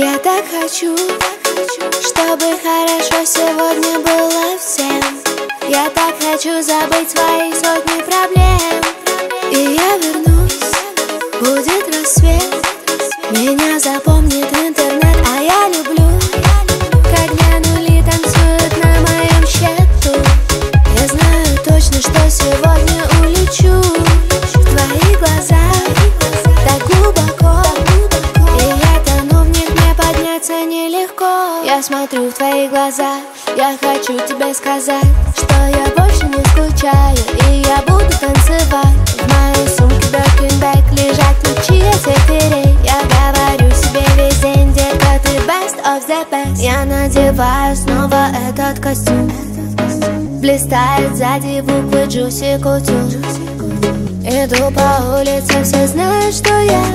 Я так хочу, чтобы хорошо сегодня было всем. Я так хочу забыть свои сотни проблем. И я вернусь, будет рассвет. Меня запомнит интернет, а я люблю, когда нули танцуют на моем счету. Я знаю точно, что сегодня улечу в твои глаза так глубоко. И я тону в них, мне подняться нелегко. Я смотрю в твои глаза, я хочу тебе сказать, что я больше не скучаю, и я буду танцевать. В моей сумке Birkin-бэг лежат ключи от всех дверей. Я говорю себе весь день, детка, ты best of the best. Я надеваю снова этот костюм, блистает сзади буквы Juicy Couture. Иду по улице, все знают, что я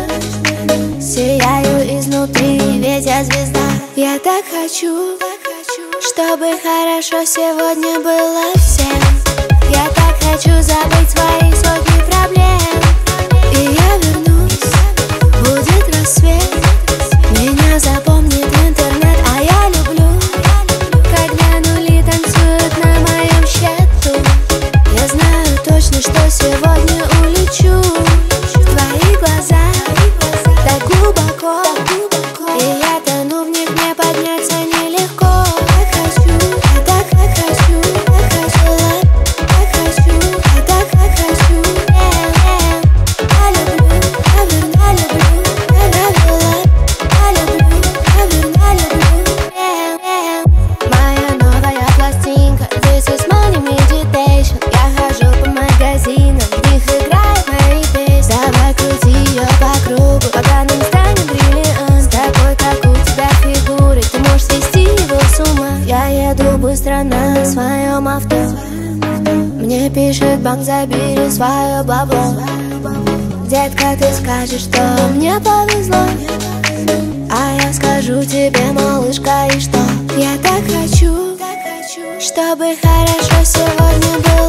сияю изнутри, ведь я звезда. Я так хочу, чтобы хорошо сегодня было всем. Я так хочу забыть свои сотни проблем. И я вернусь, будет рассвет. Меня запомнит интернет, а я люблю, когда нули танцуют на моем счету. Я знаю точно, что сегодня улечу в твои глаза так глубоко. И я тону в них, мне подняться нелегко. Я так хочу, так хочу, так хочу, я так хочу. Я люблю, я люблю, я люблю. Моя новая пластинка, this is money meditation. Я хожу по магазинам, в них играют мои песни. Давай крути ее по кругу, пока не станет бриллиант. С такой, как у тебя фигурой, ты можешь свести его с ума. Я еду быстро на своем авто, мне пишет банк, забери свое бабло. Детка, ты скажешь, что мне повезло, а я скажу тебе, малышка, и что? Я так хочу, чтобы хорошо сегодня было